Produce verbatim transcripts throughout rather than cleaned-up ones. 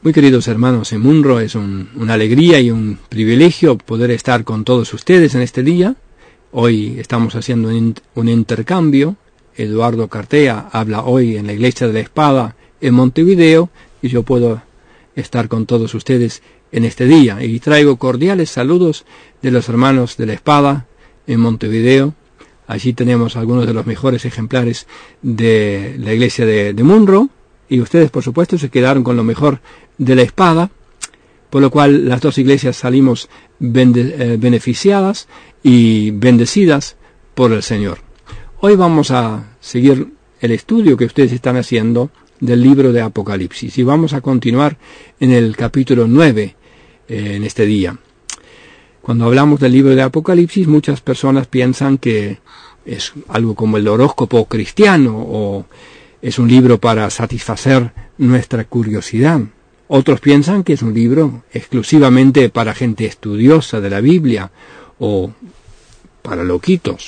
Muy queridos hermanos en Munro, es un, una alegría y un privilegio poder estar con todos ustedes en este día. Hoy estamos haciendo un, un intercambio. Eduardo Cartea habla hoy en la Iglesia de la Espada en Montevideo y yo puedo estar con todos ustedes en este día. Y traigo cordiales saludos de los hermanos de la Espada en Montevideo. Allí tenemos algunos de los mejores ejemplares de la Iglesia de, de Munro. Y ustedes, por supuesto, se quedaron con lo mejor de la Espada, por lo cual las dos iglesias salimos bende, eh, beneficiadas y bendecidas por el Señor. Hoy vamos a seguir el estudio que ustedes están haciendo del libro de Apocalipsis y vamos a continuar en el capítulo nueve eh, en este día. Cuando hablamos del libro de Apocalipsis, muchas personas piensan que es algo como el horóscopo cristiano o es un libro para satisfacer nuestra curiosidad. Otros piensan que es un libro exclusivamente para gente estudiosa de la Biblia o para loquitos.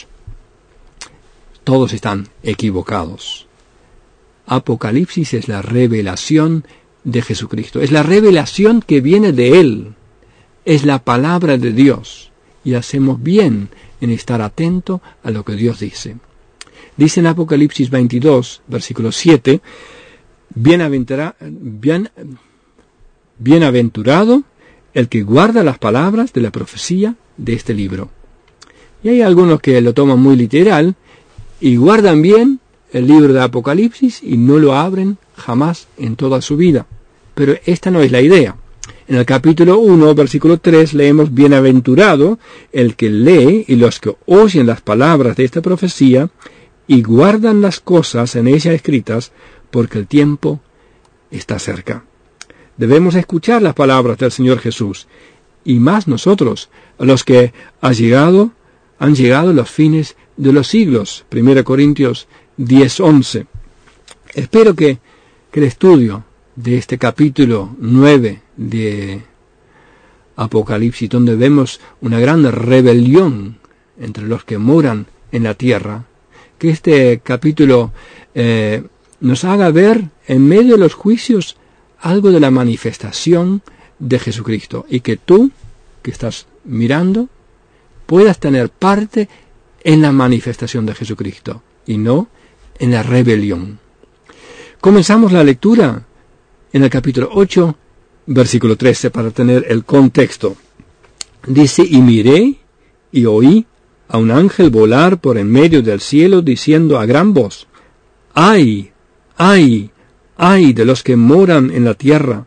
Todos están equivocados. Apocalipsis es la revelación de Jesucristo. Es la revelación que viene de Él. Es la palabra de Dios. Y hacemos bien en estar atento a lo que Dios dice. Dice en Apocalipsis veintidós, versículo siete, Bienaventura, bien, bienaventurado el que guarda las palabras de la profecía de este libro. Y hay algunos que lo toman muy literal y guardan bien el libro de Apocalipsis y no lo abren jamás en toda su vida. Pero esta no es la idea. En el capítulo uno, versículo tres, leemos, Bienaventurado el que lee y los que oyen las palabras de esta profecía y guardan las cosas en ella escritas, porque el tiempo está cerca. Debemos escuchar las palabras del Señor Jesús, y más nosotros, a los que ha llegado, han llegado los fines de los siglos. Primera Corintios diez, once. Espero que, que el estudio de este capítulo nueve de Apocalipsis, donde vemos una gran rebelión entre los que moran en la tierra, que este capítulo eh, nos haga ver en medio de los juicios algo de la manifestación de Jesucristo y que tú, que estás mirando, puedas tener parte en la manifestación de Jesucristo y no en la rebelión. Comenzamos la lectura en el capítulo ocho, versículo trece, para tener el contexto. Dice, y miré y oí a un ángel volar por en medio del cielo, diciendo a gran voz, ¡ay, ay, ay de los que moran en la tierra,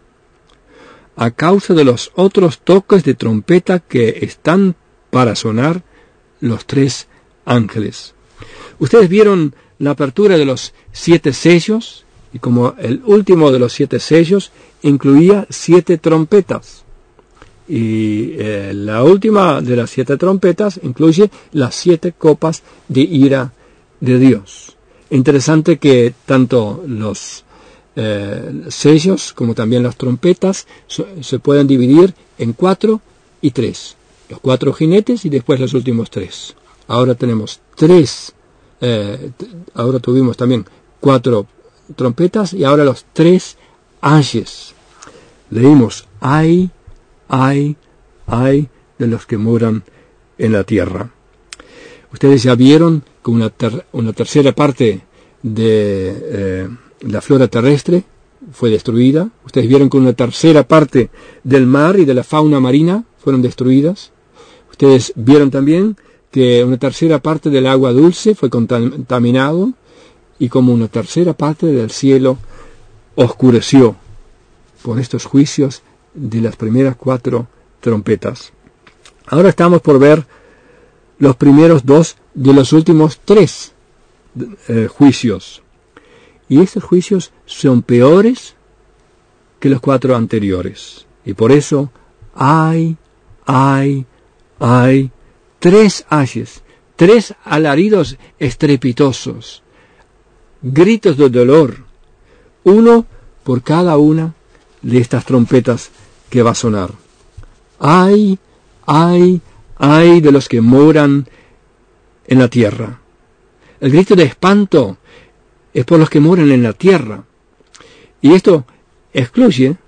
a causa de los otros toques de trompeta que están para sonar los tres ángeles! Ustedes vieron la apertura de los siete sellos, y como el último de los siete sellos incluía siete trompetas. Y eh, la última de las siete trompetas incluye las siete copas de ira de Dios. Interesante que tanto los eh, sellos como también las trompetas so, se pueden dividir en cuatro y tres. Los cuatro jinetes y después los últimos tres. Ahora tenemos tres, eh, ahora tuvimos también cuatro trompetas y ahora los tres ayes. Leímos ay, ay, ay de los que moran en la tierra. Ustedes ya vieron que una, ter una tercera parte de eh, la flora terrestre fue destruida. Ustedes vieron que una tercera parte del mar y de la fauna marina fueron destruidas. Ustedes vieron también que una tercera parte del agua dulce fue contaminado y como una tercera parte del cielo oscureció por estos juicios de las primeras cuatro trompetas. Ahora estamos por ver los primeros dos de los últimos tres eh, juicios. Y estos juicios son peores que los cuatro anteriores. Y por eso hay, hay, hay tres ayes, tres alaridos estrepitosos, gritos de dolor, uno por cada una de estas trompetas que va a sonar. Ay, ay, ay de los que moran en la tierra. El grito de espanto es por los que moran en la tierra. Y esto excluye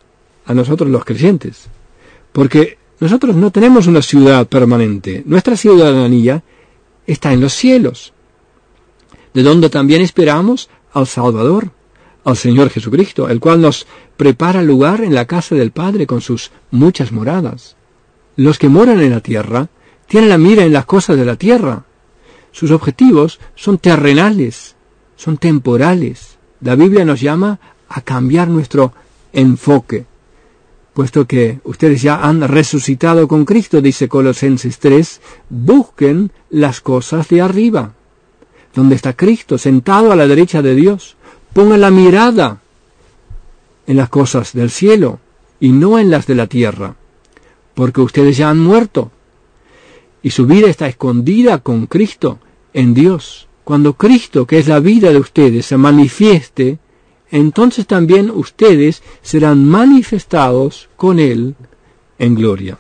a nosotros los creyentes, porque nosotros no tenemos una ciudad permanente. Nuestra ciudadanía está en los cielos, de donde también esperamos al Salvador, al Señor Jesucristo, el cual nos prepara lugar en la casa del Padre con sus muchas moradas. Los que moran en la tierra tienen la mira en las cosas de la tierra. Sus objetivos son terrenales, son temporales. La Biblia nos llama a cambiar nuestro enfoque, puesto que ustedes ya han resucitado con Cristo, dice Colosenses tres, busquen las cosas de arriba, donde está Cristo, sentado a la derecha de Dios. Pongan la mirada en las cosas del cielo y no en las de la tierra, porque ustedes ya han muerto y su vida está escondida con Cristo en Dios. Cuando Cristo, que es la vida de ustedes, se manifieste, entonces también ustedes serán manifestados con Él en gloria.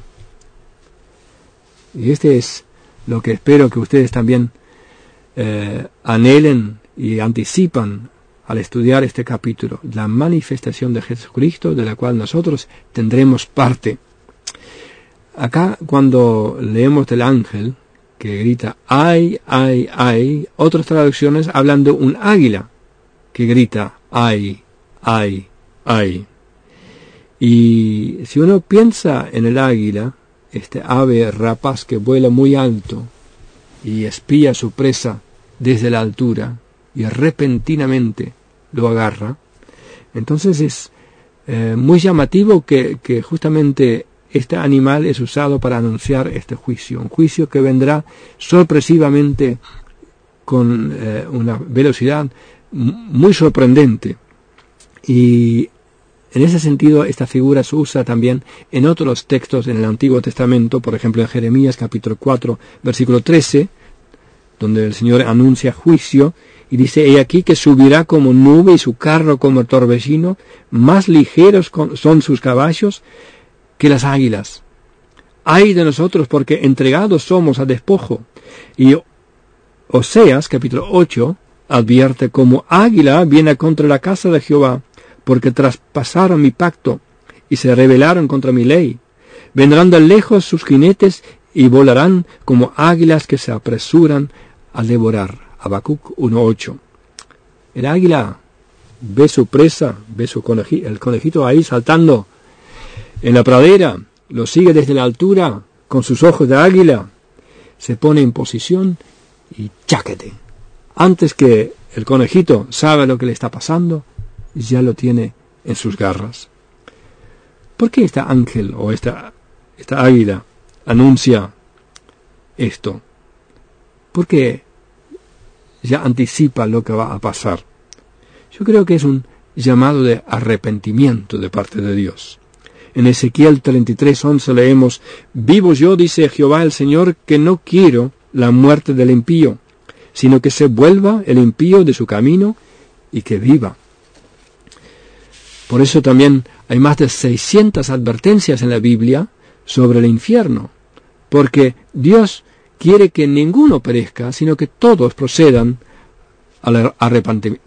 Y este es lo que espero que ustedes también eh, anhelen y anticipan al estudiar este capítulo, la manifestación de Jesucristo, de la cual nosotros tendremos parte. Acá, cuando leemos del ángel que grita ay, ay, ay, otras traducciones hablan de un águila que grita ay, ay, ay. Y si uno piensa en el águila, este ave rapaz que vuela muy alto y espía a su presa desde la altura y repentinamente lo agarra, entonces es eh, muy llamativo que, que justamente este animal es usado para anunciar este juicio, un juicio que vendrá sorpresivamente con eh, una velocidad muy sorprendente. Y en ese sentido esta figura se usa también en otros textos en el Antiguo Testamento, por ejemplo en Jeremías capítulo cuatro, versículo trece, donde el Señor anuncia juicio y dice, he aquí que subirá como nube y su carro como torbellino, más ligeros son sus caballos que las águilas. Ay de nosotros, porque entregados somos a despojo. Y Oseas, capítulo ocho, advierte, como águila viene contra la casa de Jehová, porque traspasaron mi pacto y se rebelaron contra mi ley. Vendrán de lejos sus jinetes y volarán como águilas que se apresuran a devorar. Habacuc uno ocho. El águila ve su presa, ve su conejito, el conejito ahí saltando en la pradera, lo sigue desde la altura con sus ojos de águila, se pone en posición y cháquete. Antes que el conejito sabe lo que le está pasando, ya lo tiene en sus garras. ¿Por qué este ángel o esta, esta águila anuncia esto? Porque ya anticipa lo que va a pasar. Yo creo que es un llamado de arrepentimiento de parte de Dios. En Ezequiel treinta y tres, once leemos, vivo yo, dice Jehová el Señor, que no quiero la muerte del impío, sino que se vuelva el impío de su camino y que viva. Por eso también hay más de seiscientas advertencias en la Biblia sobre el infierno, porque Dios quiere que ninguno perezca, sino que todos procedan al arrepentimiento.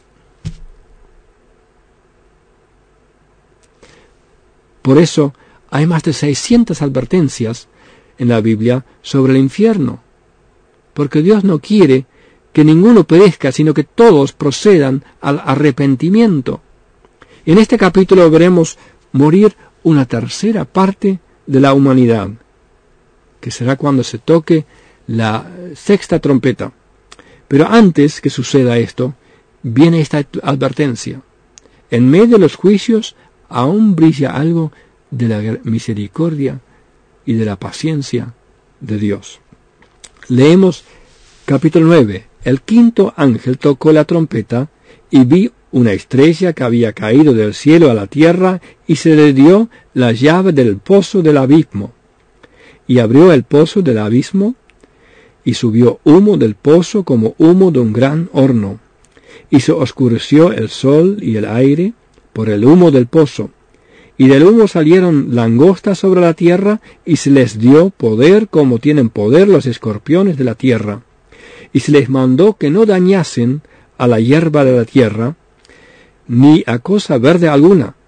Por eso hay más de seiscientas advertencias en la Biblia sobre el infierno, porque Dios no quiere que ninguno perezca, sino que todos procedan al arrepentimiento. En este capítulo veremos morir una tercera parte de la humanidad, que será cuando se toque la sexta trompeta. Pero antes que suceda esto, viene esta advertencia. En medio de los juicios aún brilla algo de la misericordia y de la paciencia de Dios. Leemos capítulo nueve. El quinto ángel tocó la trompeta y vi una estrella que había caído del cielo a la tierra y se le dio la llave del pozo del abismo. Y abrió el pozo del abismo y subió humo del pozo como humo de un gran horno. Y se oscureció el sol y el aire por el humo del pozo. Y del humo salieron langostas sobre la tierra, y se les dio poder como tienen poder los escorpiones de la tierra. Y se les mandó que no dañasen a la hierba de la tierra, ni a cosa verde alguna,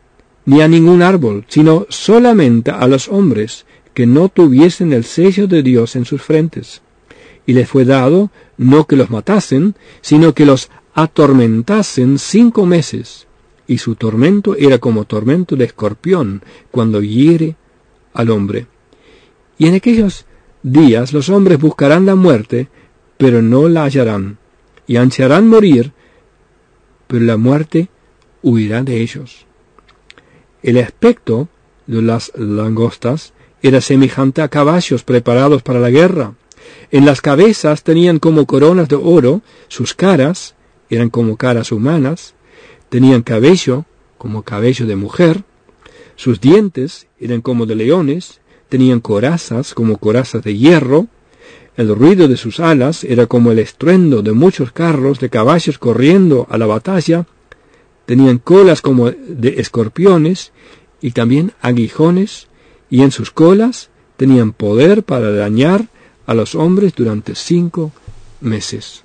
ni a ningún árbol, sino solamente a los hombres que no tuviesen el sello de Dios en sus frentes. Y les fue dado no que los matasen, sino que los atormentasen cinco meses. Y su tormento era como tormento de escorpión cuando hiere al hombre. Y en aquellos días los hombres buscarán la muerte, pero no la hallarán, y ansiarán morir, pero la muerte huirá de ellos. El aspecto de las langostas era semejante a caballos preparados para la guerra. En las cabezas tenían como coronas de oro, sus caras eran como caras humanas, tenían cabello como cabello de mujer, sus dientes eran como de leones, tenían corazas como corazas de hierro, el ruido de sus alas era como el estruendo de muchos carros de caballos corriendo a la batalla, tenían colas como de escorpiones y también aguijones, y en sus colas tenían poder para dañar a los hombres durante cinco meses.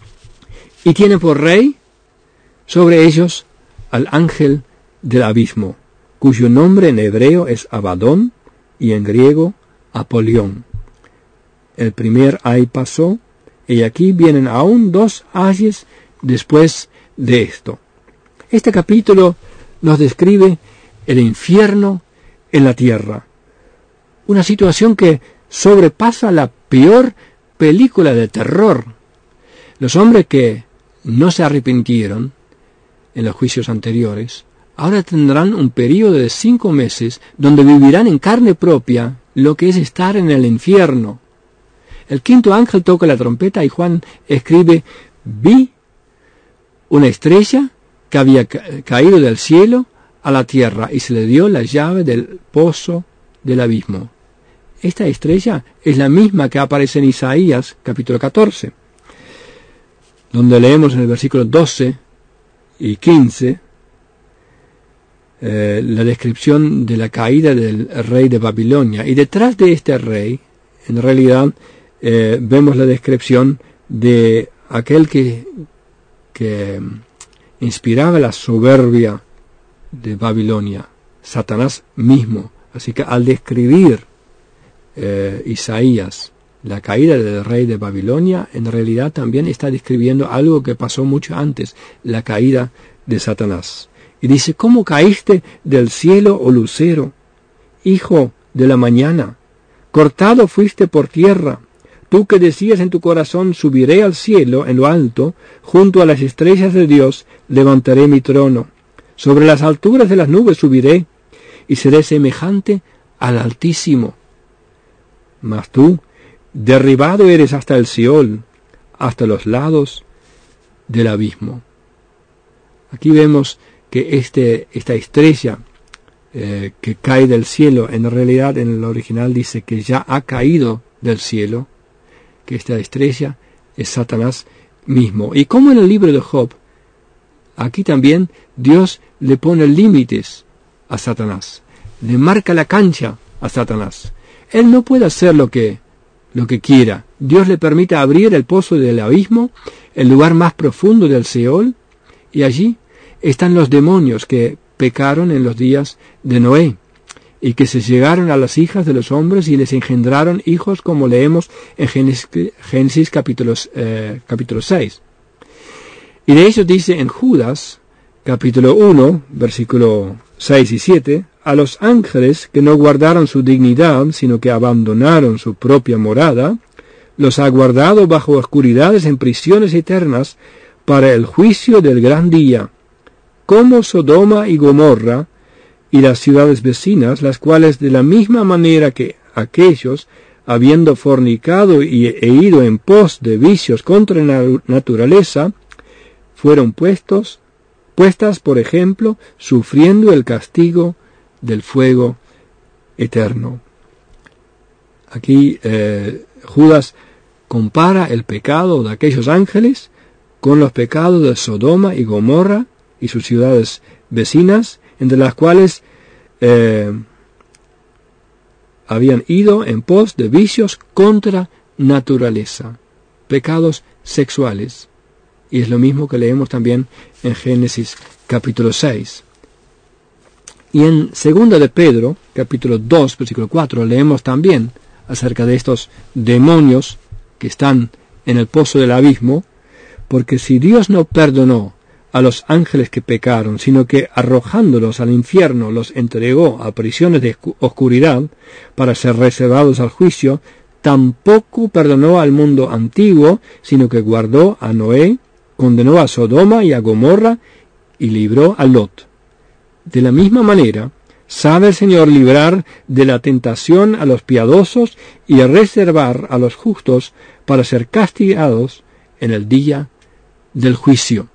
Y tiene por rey sobre ellos al ángel del abismo, cuyo nombre en hebreo es Abadón y en griego Apolión. El primer ay pasó, y aquí vienen aún dos ayes después de esto. Este capítulo nos describe el infierno en la tierra, una situación que sobrepasa la peor película de terror. Los hombres que no se arrepintieron en los juicios anteriores, ahora tendrán un periodo de cinco meses donde vivirán en carne propia lo que es estar en el infierno. El quinto ángel toca la trompeta y Juan escribe: vi una estrella que había ca- caído del cielo a la tierra y se le dio la llave del pozo del abismo. Esta estrella es la misma que aparece en Isaías capítulo catorce, donde leemos en el versículo doce y quince eh, la descripción de la caída del rey de Babilonia. Y detrás de este rey, en realidad, eh, vemos la descripción de aquel que, que inspiraba la soberbia de Babilonia, Satanás mismo. Así que al describir eh, Isaías la caída del rey de Babilonia, en realidad también está describiendo algo que pasó mucho antes, la caída de Satanás. Y dice: ¿cómo caíste del cielo, oh lucero, hijo de la mañana? Cortado fuiste por tierra, tú que decías en tu corazón: subiré al cielo en lo alto, junto a las estrellas de Dios levantaré mi trono. Sobre las alturas de las nubes subiré, y seré semejante al Altísimo. Mas tú, derribado eres hasta el Seol, hasta los lados del abismo. Aquí vemos que este, esta estrella eh, que cae del cielo, en realidad en el original dice que ya ha caído del cielo, que esta estrella es Satanás mismo. Y como en el libro de Job, aquí también Dios le pone límites a Satanás, le marca la cancha a Satanás. Él no puede hacer lo que, lo que quiera. Dios le permite abrir el pozo del abismo, el lugar más profundo del Seol, y allí están los demonios que pecaron en los días de Noé, y que se llegaron a las hijas de los hombres y les engendraron hijos, como leemos en Génesis, Génesis capítulo, eh, capítulo seis. Y de ellos dice en Judas, capítulo uno, versículo seis y siete, a los ángeles que no guardaron su dignidad, sino que abandonaron su propia morada, los ha guardado bajo oscuridades en prisiones eternas para el juicio del gran día, como Sodoma y Gomorra y las ciudades vecinas, las cuales de la misma manera que aquellos, habiendo fornicado y, e ido en pos de vicios contra la naturaleza, fueron puestos, puestas, por ejemplo, sufriendo el castigo del fuego eterno. Aquí eh, Judas compara el pecado de aquellos ángeles con los pecados de Sodoma y Gomorra y sus ciudades vecinas, entre las cuales eh, habían ido en pos de vicios contra naturaleza, pecados sexuales. Y es lo mismo que leemos también en Génesis capítulo seis. Y en segunda de Pedro, capítulo dos, versículo cuatro, leemos también acerca de estos demonios que están en el pozo del abismo, porque si Dios no perdonó a los ángeles que pecaron, sino que arrojándolos al infierno los entregó a prisiones de oscuridad para ser reservados al juicio, tampoco perdonó al mundo antiguo, sino que guardó a Noé, condenó a Sodoma y a Gomorra y libró a Lot. De la misma manera, sabe el Señor librar de la tentación a los piadosos y reservar a los justos para ser castigados en el día del juicio.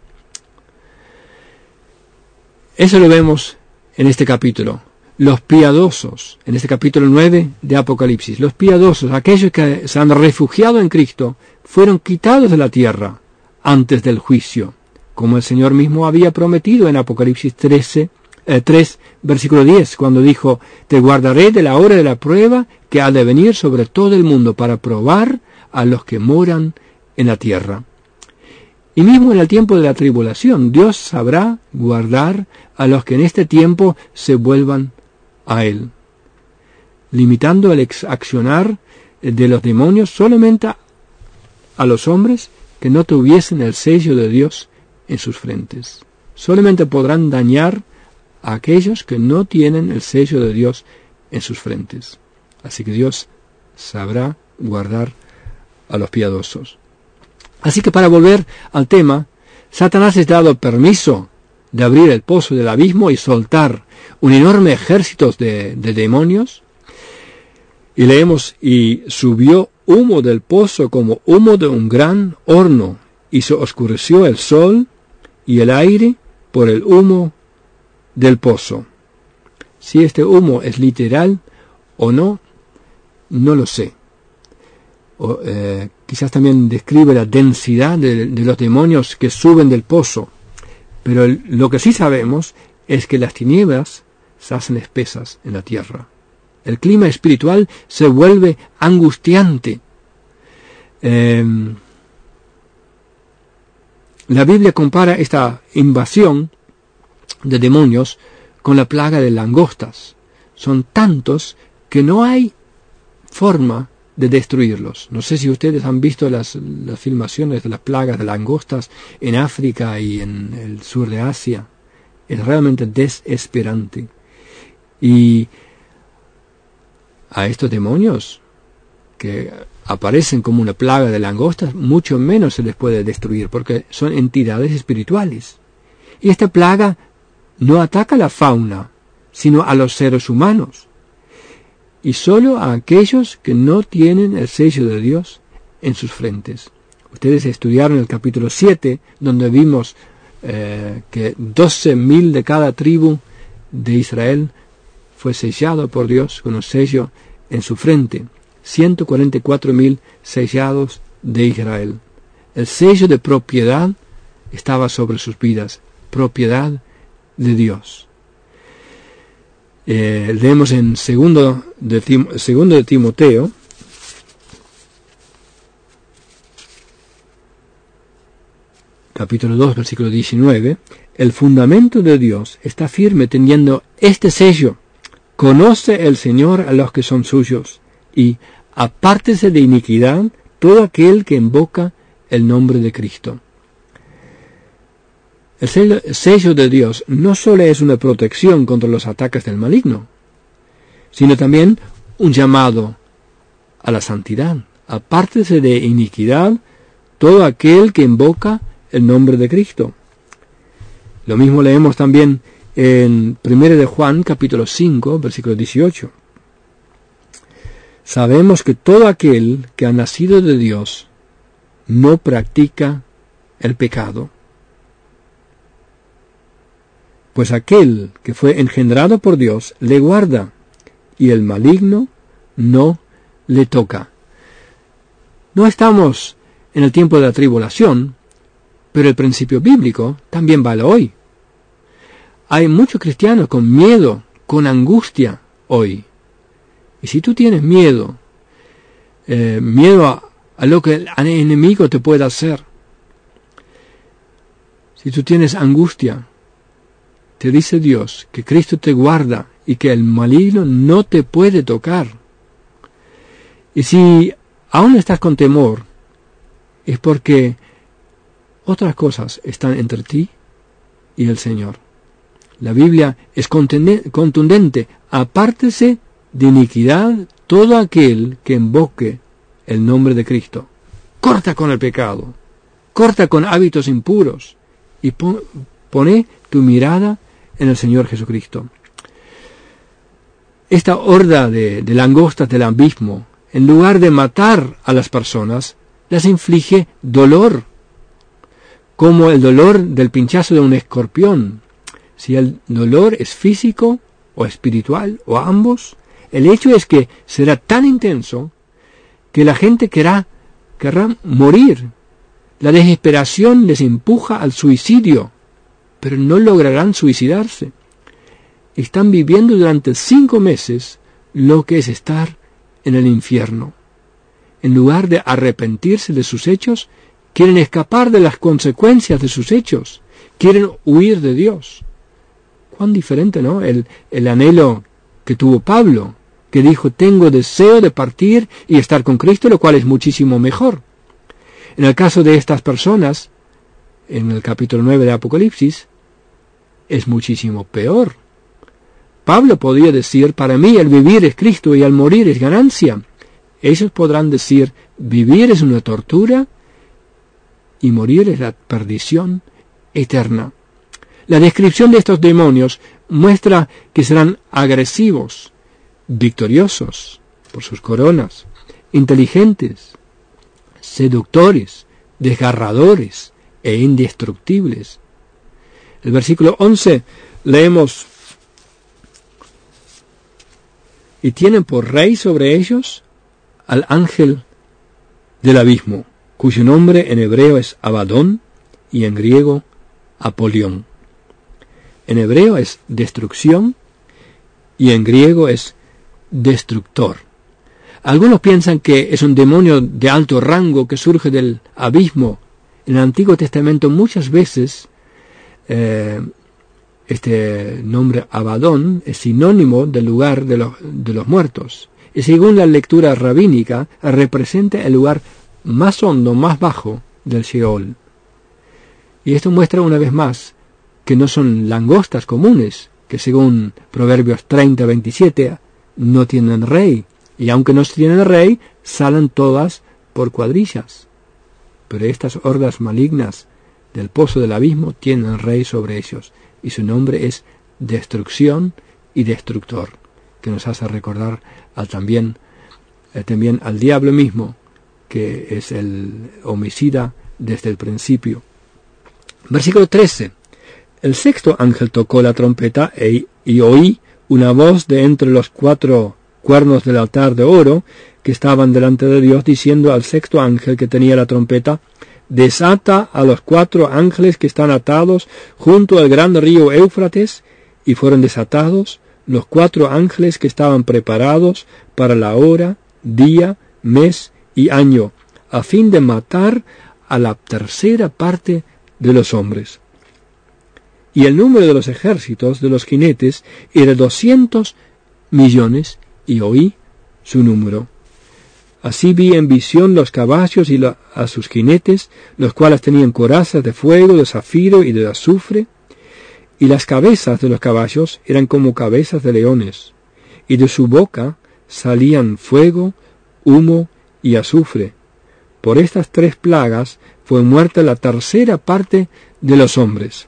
Eso lo vemos en este capítulo. Los piadosos, en este capítulo nueve de Apocalipsis, los piadosos, aquellos que se han refugiado en Cristo, fueron quitados de la tierra antes del juicio, como el Señor mismo había prometido en Apocalipsis trece, eh, tres, versículo diez, cuando dijo: te guardaré de la hora de la prueba que ha de venir sobre todo el mundo para probar a los que moran en la tierra. Y mismo en el tiempo de la tribulación, Dios sabrá guardar a los que en este tiempo se vuelvan a Él, limitando el accionar de los demonios solamente a los hombres que no tuviesen el sello de Dios en sus frentes. Solamente podrán dañar a aquellos que no tienen el sello de Dios en sus frentes. Así que Dios sabrá guardar a los piadosos. Así que para volver al tema, Satanás es dado permiso de abrir el pozo del abismo y soltar un enorme ejército de, de demonios. Y leemos: y subió humo del pozo como humo de un gran horno, y se oscureció el sol y el aire por el humo del pozo. Si este humo es literal o no, no lo sé. O, eh, quizás también describe la densidad de, de los demonios que suben del pozo. Pero el, lo que sí sabemos es que las tinieblas se hacen espesas en la tierra. El clima espiritual se vuelve angustiante. Eh, la Biblia compara esta invasión de demonios con la plaga de langostas. Son tantos que no hay forma de destruirlos. No sé si ustedes han visto las, las filmaciones de las plagas de langostas en África y en el sur de Asia. Es realmente desesperante. Y a estos demonios que aparecen como una plaga de langostas, mucho menos se les puede destruir, porque son entidades espirituales. Y esta plaga no ataca a la fauna, sino a los seres humanos, y solo a aquellos que no tienen el sello de Dios en sus frentes. Ustedes estudiaron el capítulo siete, donde vimos eh, que doce mil de cada tribu de Israel fue sellado por Dios con un sello en su frente. ciento cuarenta y cuatro mil sellados de Israel. El sello de propiedad estaba sobre sus vidas, propiedad de Dios. Eh, leemos en segundo de, Tim, segundo de Timoteo, capítulo dos, versículo diecinueve: el fundamento de Dios está firme teniendo este sello: conoce el Señor a los que son suyos, y apártese de iniquidad todo aquel que invoca el nombre de Cristo. El sello, sello de Dios no solo es una protección contra los ataques del maligno, sino también un llamado a la santidad. Apártese de iniquidad todo aquel que invoca el nombre de Cristo. Lo mismo leemos también en primera de Juan, capítulo cinco, versículo dieciocho. Sabemos que todo aquel que ha nacido de Dios no practica el pecado, pues aquel que fue engendrado por Dios le guarda, y el maligno no le toca. No estamos en el tiempo de la tribulación, pero el principio bíblico también vale hoy. Hay muchos cristianos con miedo, con angustia hoy. Y si tú tienes miedo, eh, miedo a, a lo que el enemigo te pueda hacer, si tú tienes angustia, te dice Dios que Cristo te guarda y que el maligno no te puede tocar. Y si aún estás con temor, es porque otras cosas están entre ti y el Señor. La Biblia es contundente: apártese de iniquidad todo aquel que invoque el nombre de Cristo. Corta con el pecado, corta con hábitos impuros y pon, pone tu mirada en el Señor Jesucristo. Esta horda de, de langostas del abismo, en lugar de matar a las personas, las inflige dolor, como el dolor del pinchazo de un escorpión. Si el dolor es físico o espiritual o ambos, el hecho es que será tan intenso que la gente querrá, querrá morir. La desesperación les empuja al suicidio, pero no lograrán suicidarse. Están viviendo durante cinco meses lo que es estar en el infierno. En lugar de arrepentirse de sus hechos, quieren escapar de las consecuencias de sus hechos, quieren huir de Dios. Cuán diferente, ¿no?, el, el anhelo que tuvo Pablo, que dijo: tengo deseo de partir y estar con Cristo, lo cual es muchísimo mejor. En el caso de estas personas, en el capítulo nueve de Apocalipsis, es muchísimo peor. Pablo podía decir: para mí el vivir es Cristo y el morir es ganancia. Ellos podrán decir: vivir es una tortura y morir es la perdición eterna. La descripción de estos demonios muestra que serán agresivos, victoriosos por sus coronas, inteligentes, seductores, desgarradores e indestructibles. El versículo once leemos: y tienen por rey sobre ellos al ángel del abismo, cuyo nombre en hebreo es Abadón y en griego Apolión. En hebreo es destrucción y en griego es destructor. Algunos piensan que es un demonio de alto rango que surge del abismo. En el Antiguo Testamento muchas veces eh, este nombre Abadón es sinónimo del lugar de los, de los muertos. Y según la lectura rabínica, representa el lugar más hondo, más bajo del Sheol. Y esto muestra una vez más que no son langostas comunes, que según Proverbios treinta veintisiete no tienen rey, y aunque no tienen rey, salen todas por cuadrillas. Pero estas hordas malignas del pozo del abismo tienen rey sobre ellos, y su nombre es Destrucción y Destructor, que nos hace recordar al también, eh, también al diablo mismo, que es el homicida desde el principio. Versículo trece. El sexto ángel tocó la trompeta e, y oí una voz de entre los cuatro cuernos del altar de oro que estaban delante de Dios, diciendo al sexto ángel que tenía la trompeta: desata a los cuatro ángeles que están atados junto al gran río Éufrates. Y fueron desatados los cuatro ángeles que estaban preparados para la hora, día, mes y año, a fin de matar a la tercera parte de los hombres. Y el número de los ejércitos de los jinetes era doscientos millones, y oí su número. Así vi en visión los caballos y la, a sus jinetes, los cuales tenían corazas de fuego, de zafiro y de azufre, y las cabezas de los caballos eran como cabezas de leones, y de su boca salían fuego, humo y azufre. Por estas tres plagas fue muerta la tercera parte de los hombres.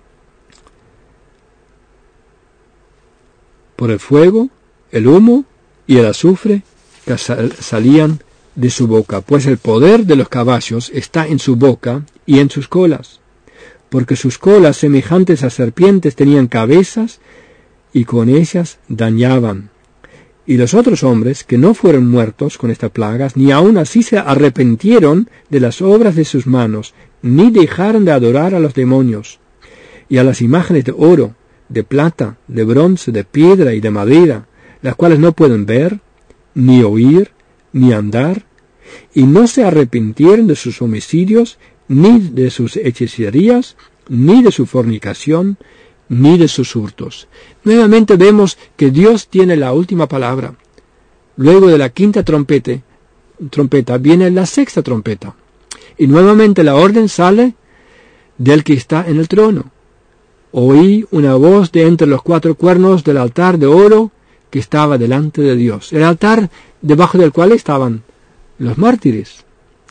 Por el fuego, el humo y el azufre que sal- salían de su boca, pues el poder de los caballos está en su boca y en sus colas, porque sus colas semejantes a serpientes tenían cabezas y con ellas dañaban. Y los otros hombres que no fueron muertos con estas plagas, ni aun así se arrepintieron de las obras de sus manos, ni dejaron de adorar a los demonios y a las imágenes de oro, de plata, de bronce, de piedra y de madera, las cuales no pueden ver, ni oír, ni andar, y no se arrepintieron de sus homicidios, ni de sus hechicerías, ni de su fornicación, ni de sus hurtos. Nuevamente vemos que Dios tiene la última palabra. Luego de la quinta trompeta, trompeta viene la sexta trompeta. Y nuevamente la orden sale del que está en el trono. Oí una voz de entre los cuatro cuernos del altar de oro que estaba delante de Dios. El altar debajo del cual estaban los mártires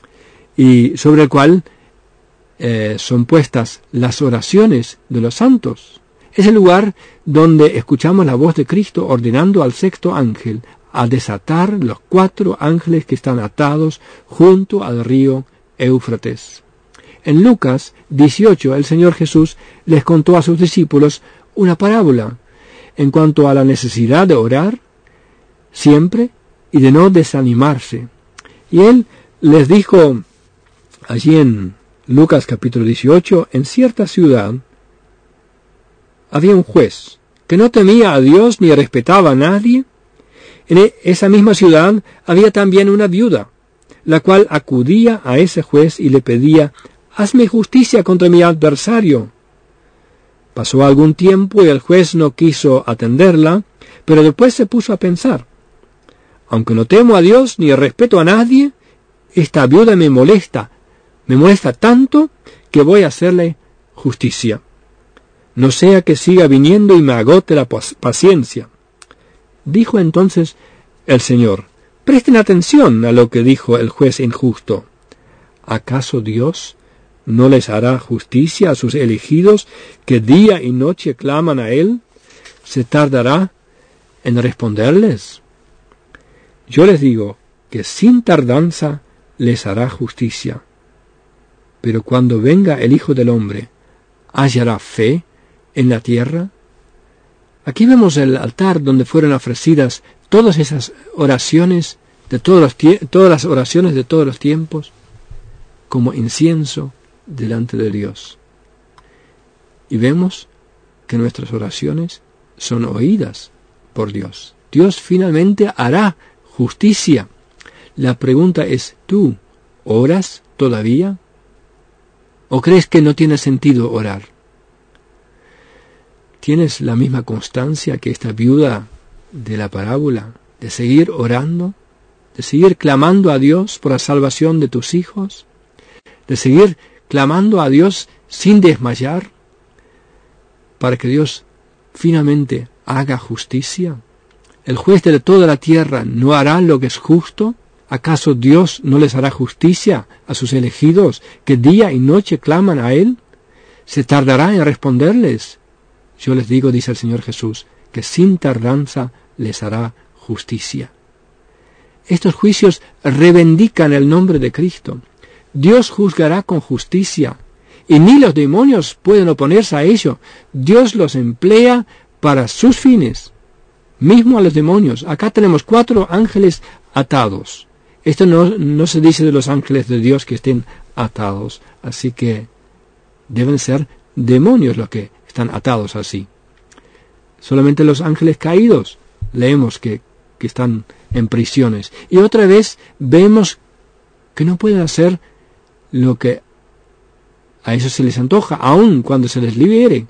y sobre el cual eh, son puestas las oraciones de los santos. Es el lugar donde escuchamos la voz de Cristo ordenando al sexto ángel a desatar los cuatro ángeles que están atados junto al río Éufrates. En Lucas dieciocho, el Señor Jesús les contó a sus discípulos una parábola en cuanto a la necesidad de orar siempre y de no desanimarse. Y Él les dijo allí en Lucas capítulo dieciocho, en cierta ciudad había un juez que no temía a Dios ni respetaba a nadie. En esa misma ciudad había también una viuda, la cual acudía a ese juez y le pedía: «Hazme justicia contra mi adversario». Pasó algún tiempo y el juez no quiso atenderla, pero después se puso a pensar: «Aunque no temo a Dios ni respeto a nadie, esta viuda me molesta, me molesta tanto que voy a hacerle justicia. No sea que siga viniendo y me agote la paciencia». Dijo entonces el Señor: «Presten atención a lo que dijo el juez injusto. ¿Acaso Dios no les hará justicia a sus elegidos que día y noche claman a Él? ¿Se tardará en responderles? Yo les digo que sin tardanza les hará justicia. Pero cuando venga el Hijo del Hombre, ¿hallará fe en la tierra?». Aquí vemos el altar donde fueron ofrecidas todas esas oraciones, de todos los tie- todas las oraciones de todos los tiempos, como incienso delante de Dios. Y vemos que nuestras oraciones son oídas por Dios. Dios finalmente hará justicia. La pregunta es: ¿tú oras todavía? ¿O crees que no tiene sentido orar? ¿Tienes la misma constancia que esta viuda de la parábola de seguir orando, de seguir clamando a Dios por la salvación de tus hijos, de seguir clamando a Dios sin desmayar, para que Dios finalmente haga justicia? ¿El juez de toda la tierra no hará lo que es justo? ¿Acaso Dios no les hará justicia a sus elegidos que día y noche claman a Él? ¿Se tardará en responderles? Yo les digo, dice el Señor Jesús, que sin tardanza les hará justicia. Estos juicios reivindican el nombre de Cristo. Dios juzgará con justicia, y ni los demonios pueden oponerse a ello. Dios los emplea para sus fines, mismo a los demonios. Acá tenemos cuatro ángeles atados. Esto no, no se dice de los ángeles de Dios que estén atados, así que deben ser demonios los que están atados así. Solamente los ángeles caídos leemos que, que están en prisiones. Y otra vez vemos que no pueden hacer lo que a ellos se les antoja, aun cuando se les libere.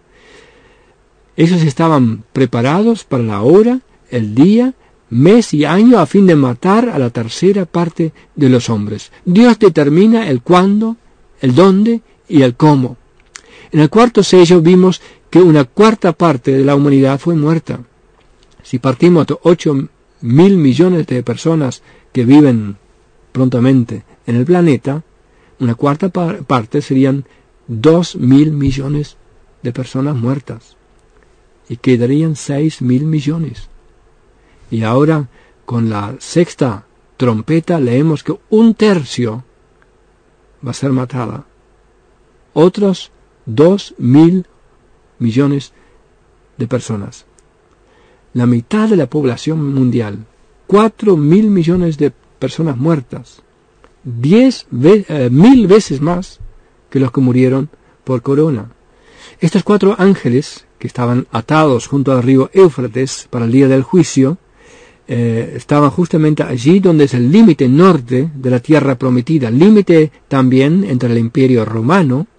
Ellos estaban preparados para la hora, el día, mes y año a fin de matar a la tercera parte de los hombres. Dios determina el cuándo, el dónde y el cómo. En el cuarto sello vimos que una cuarta parte de la humanidad fue muerta. Si partimos de ocho mil millones de personas que viven prontamente en el planeta, una cuarta par- parte serían dos mil millones de personas muertas. Y quedarían seis mil millones. Y ahora, con la sexta trompeta, leemos que un tercio va a ser matada. Otros dos mil millones de personas. La mitad de la población mundial. Cuatro mil millones de personas muertas. Diez ve- eh, mil veces más que los que murieron por corona. Estos cuatro ángeles que estaban atados junto al río Éufrates para el día del juicio, eh, estaban justamente allí donde es el límite norte de la tierra prometida, límite también entre el imperio romano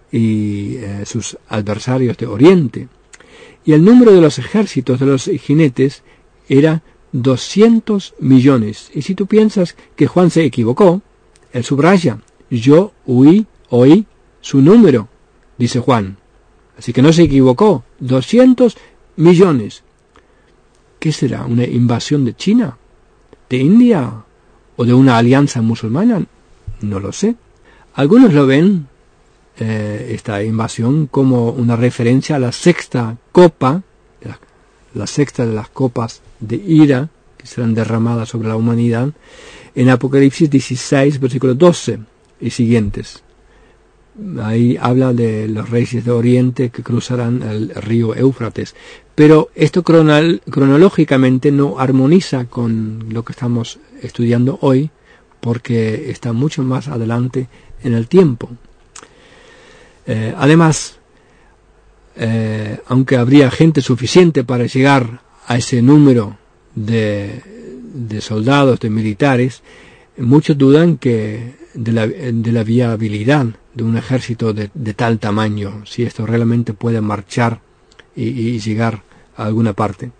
y eh, sus adversarios de Oriente. Y el número de los ejércitos de los jinetes era doscientos millones. Y si tú piensas que Juan se equivocó, él subraya, yo oí, oí su número, dice Juan. Así que no se equivocó, doscientos millones. ¿Qué será? ¿Una invasión de China? ¿De India? ¿O de una alianza musulmana? No lo sé. Algunos lo ven, eh, esta invasión, como una referencia a la sexta copa, la, la sexta de las copas de ira, que serán derramadas sobre la humanidad, en Apocalipsis dieciséis, versículo doce y siguientes. Ahí habla de los reyes de Oriente que cruzarán el río Éufrates. Pero esto cronal, cronológicamente no armoniza con lo que estamos estudiando hoy, porque está mucho más adelante en el tiempo. Eh, además, eh, aunque habría gente suficiente para llegar a ese número de, de soldados, de militares, muchos dudan que de la, de la viabilidad de un ejército de, de tal tamaño, si esto realmente puede marchar y, y llegar a alguna parte.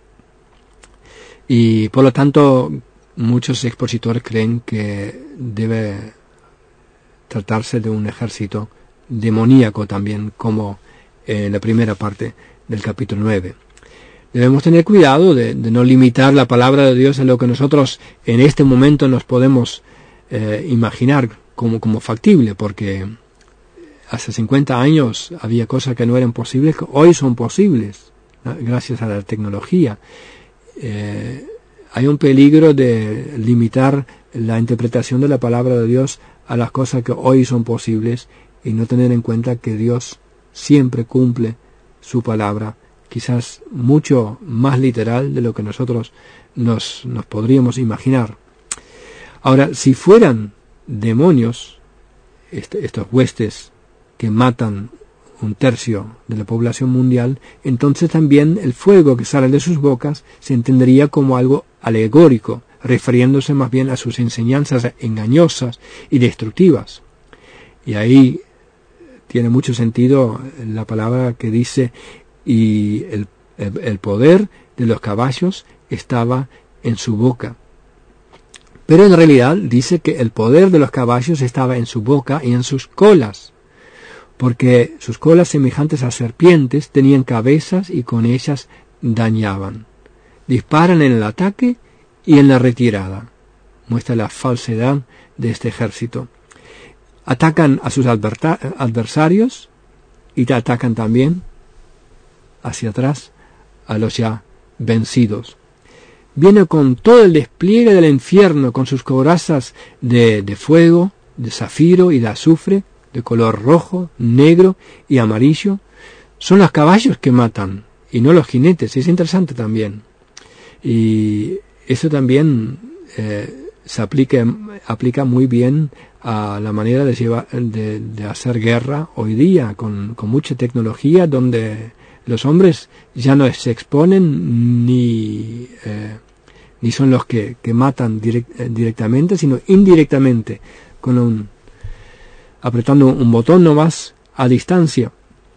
Y por lo tanto, muchos expositores creen que debe tratarse de un ejército demoníaco también, como en la primera parte del capítulo nueve. Debemos tener cuidado de, de no limitar la palabra de Dios a lo que nosotros en este momento nos podemos eh, imaginar como, como factible, porque hace cincuenta años había cosas que no eran posibles, que hoy son posibles, ¿no? Gracias a la tecnología. Eh, hay un peligro de limitar la interpretación de la palabra de Dios a las cosas que hoy son posibles y no tener en cuenta que Dios siempre cumple su palabra, quizás mucho más literal de lo que nosotros nos, nos podríamos imaginar. Ahora, si fueran demonios, este, estos huestes que matan un tercio de la población mundial, entonces también el fuego que sale de sus bocas se entendería como algo alegórico, refiriéndose más bien a sus enseñanzas engañosas y destructivas. Y ahí tiene mucho sentido la palabra que dice, y el, el, el poder de los caballos estaba en su boca. Pero en realidad dice que el poder de los caballos estaba en su boca y en sus colas, porque sus colas semejantes a serpientes tenían cabezas y con ellas dañaban. Disparan en el ataque y en la retirada. Muestra la falsedad de este ejército. Atacan a sus adversarios y te atacan también hacia atrás a los ya vencidos. Viene con todo el despliegue del infierno, con sus corazas de, de fuego, de zafiro y de azufre, de color rojo, negro y amarillo. Son los caballos que matan y no los jinetes. Es interesante también. Y eso también eh, se aplica, aplica muy bien a la manera de, llevar, de, de hacer guerra hoy día, con, con mucha tecnología, donde los hombres ya no se exponen ni, eh, ni son los que, que matan direct, eh, directamente, sino indirectamente, con un, apretando un botón nomás a distancia,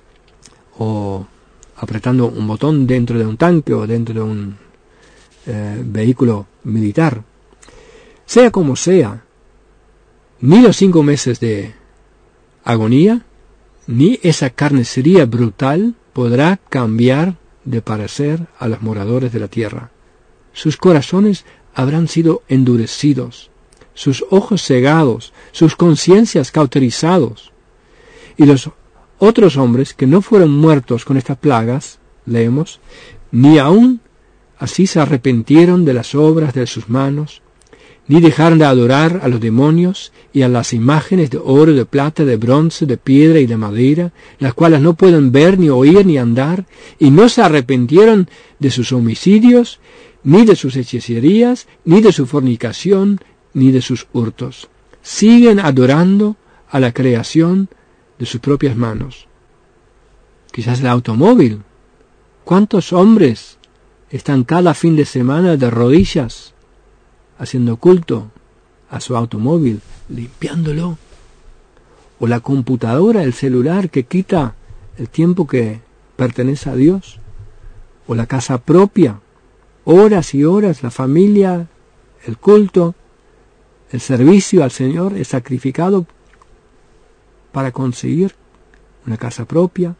o apretando un botón dentro de un tanque o dentro de un eh, vehículo militar. Sea como sea, ni los cinco meses de agonía, ni esa carnicería brutal podrá cambiar de parecer a los moradores de la tierra. Sus corazones habrán sido endurecidos, sus ojos cegados, sus conciencias cauterizados. Y los otros hombres que no fueron muertos con estas plagas, leemos, ni aun así se arrepintieron de las obras de sus manos, ni dejaron de adorar a los demonios y a las imágenes de oro, de plata, de bronce, de piedra y de madera, las cuales no pueden ver, ni oír, ni andar, y no se arrepintieron de sus homicidios, ni de sus hechicerías, ni de su fornicación, ni de sus hurtos. Siguen adorando a la creación de sus propias manos. Quizás el automóvil. ¿Cuántos hombres están cada fin de semana de rodillas haciendo culto a su automóvil, limpiándolo? o la computadora, el celular que quita el tiempo que pertenece a Dios, o la casa propia, horas y horas, la familia, el culto, el servicio al Señor es sacrificado para conseguir una casa propia.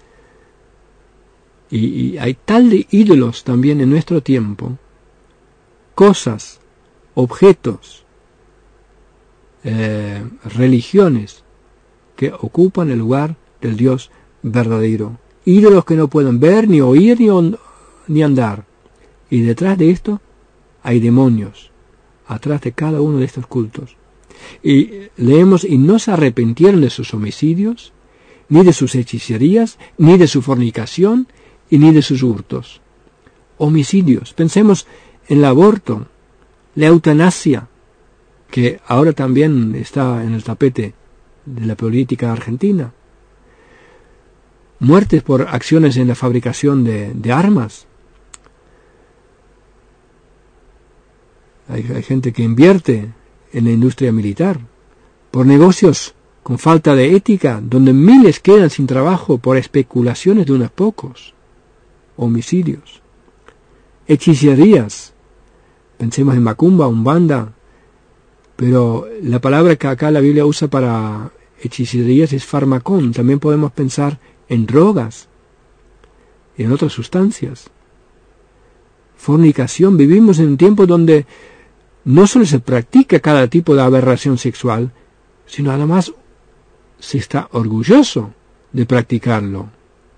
Y, y hay tal de ídolos también en nuestro tiempo, cosas, objetos, eh, religiones que ocupan el lugar del Dios verdadero. Ídolos que no pueden ver, ni oír, ni, on, ni andar. Y detrás de esto hay demonios, atrás de cada uno de estos cultos. Y leemos, y no se arrepintieron de sus homicidios, ni de sus hechicerías, ni de su fornicación, y ni de sus hurtos. Homicidios. Pensemos en el aborto, la eutanasia, que ahora también está en el tapete de la política argentina. Muertes por acciones en la fabricación de, de armas. Hay, hay gente que invierte en la industria militar, por negocios con falta de ética, donde miles quedan sin trabajo por especulaciones de unos pocos. Homicidios, hechicerías, pensemos en macumba, umbanda, pero la palabra que acá la Biblia usa para hechicerías es farmacón. También podemos pensar en drogas, en otras sustancias. Fornicación. Vivimos en un tiempo donde no solo se practica cada tipo de aberración sexual, sino además se está orgulloso de practicarlo.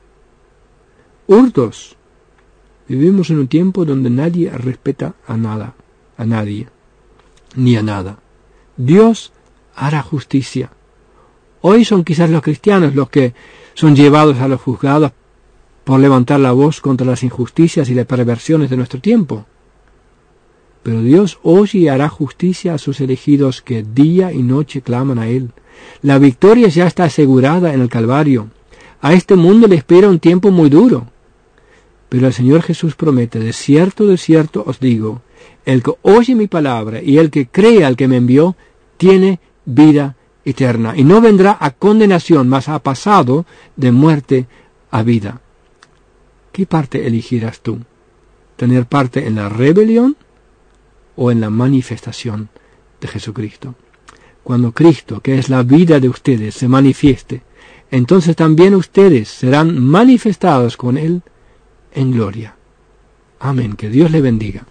Hurtos. Vivimos en un tiempo donde nadie respeta a nada, a nadie, ni a nada. Dios hará justicia. Hoy son quizás los cristianos los que son llevados a los juzgados por levantar la voz contra las injusticias y las perversiones de nuestro tiempo. Pero Dios oye y hará justicia a sus elegidos que día y noche claman a Él. La victoria ya está asegurada en el Calvario. A este mundo le espera un tiempo muy duro. Pero el Señor Jesús promete, de cierto, de cierto os digo, el que oye mi palabra y el que cree al que me envió, tiene vida eterna. Y no vendrá a condenación, mas ha pasado de muerte a vida. ¿Qué parte elegirás tú? ¿Tener parte en la rebelión o en la manifestación de Jesucristo? Cuando Cristo, que es la vida de ustedes, se manifieste, entonces también ustedes serán manifestados con Él en gloria. Amén. Que Dios le bendiga.